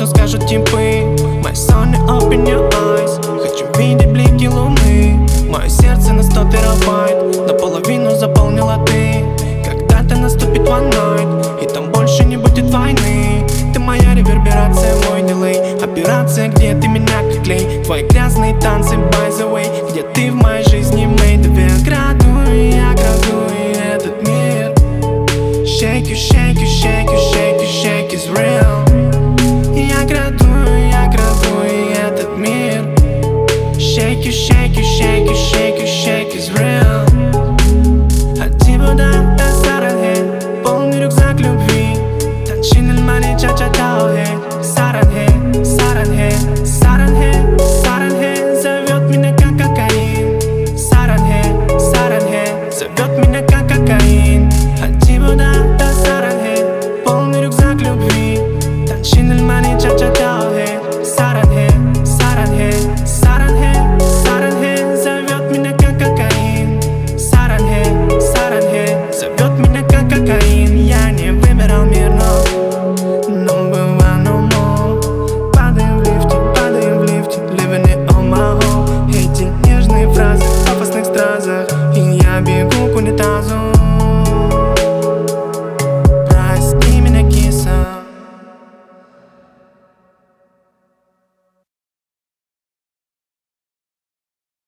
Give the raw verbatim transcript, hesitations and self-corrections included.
что скажут типы. My son, open your eyes. Хочу видеть блики луны. Мое сердце на сто терабайт, наполовину заполнила ты. Когда-то наступит one night, и там больше не будет войны. Ты моя реверберация, мой дилей. Операция, где ты меня как клей. Твои грязные танцы, by the way. Где ты в моей жизни, made the way. Градую, я градую этот мир. Shake you, shake you, shake you, shake you, shake is real. Я градую, я градую этот мир. Shake you, shake you, shake you, shake you, shake is real. От Тибуда до Саранхе, полный рюкзак любви. Танчин эль-мани, ча-ча-тао-хе. Саранхе, Саранхе, Саранхе, Саранхе зовет меня как кокаин. Саранхе, Саранхе зовет меня как кокаин. От Тибуда до Саранхе, полный рюкзак любви. Танчин эль-мани, ча-ча-тао-хе. Саранхе, Саранхе, Саранхе, Саранхе зовет меня как кокаин. Саранхе, Саранхе зовет меня как кокаин. Я не выбирал мир, но но было no more. Падаем в лифте, падаем в лифте, living it on my own. Эти нежные фразы в опасных стразах, и я бегу к унитазу.